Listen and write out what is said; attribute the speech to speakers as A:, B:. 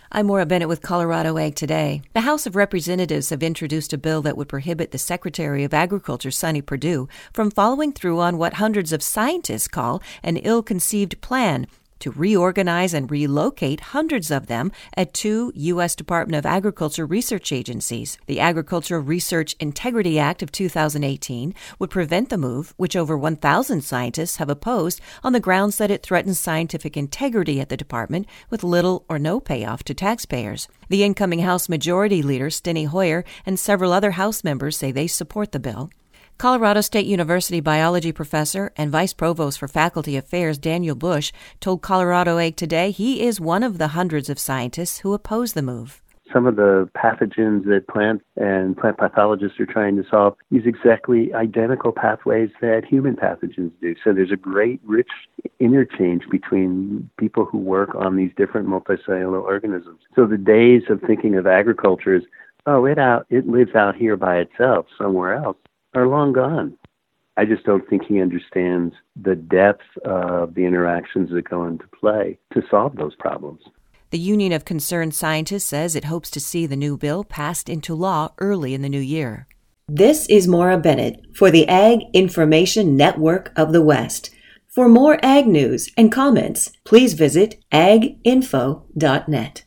A: I'm Maura Bennett with Colorado Ag Today. The House of Representatives have introduced a bill that would prohibit the Secretary of Agriculture, Sonny Perdue, from following through on what hundreds of scientists call an ill-conceived plan to reorganize and relocate hundreds of them at two U.S. Department of Agriculture research agencies. The Agricultural Research Integrity Act of 2018 would prevent the move, which over 1,000 scientists have opposed on the grounds that it threatens scientific integrity at the department with little or no payoff to taxpayers. The incoming House Majority Leader, Steny Hoyer, and several other House members say they support the bill. Colorado State University biology professor and vice provost for faculty affairs Daniel Bush told Colorado Ag Today he is one of the hundreds of scientists who oppose the move.
B: Some of the pathogens that plant and plant pathologists are trying to solve use exactly identical pathways that human pathogens do. So there's a great, rich interchange between people who work on these different multicellular organisms. So the days of thinking of agriculture as, it lives out here by itself somewhere else, are long gone. I just don't think he understands the depth of the interactions that go into play to solve those problems.
A: The Union of Concerned Scientists says it hopes to see the new bill passed into law early in the new year.
C: This is Maura Bennett for the Ag Information Network of the West. For more ag news and comments, please visit aginfo.net.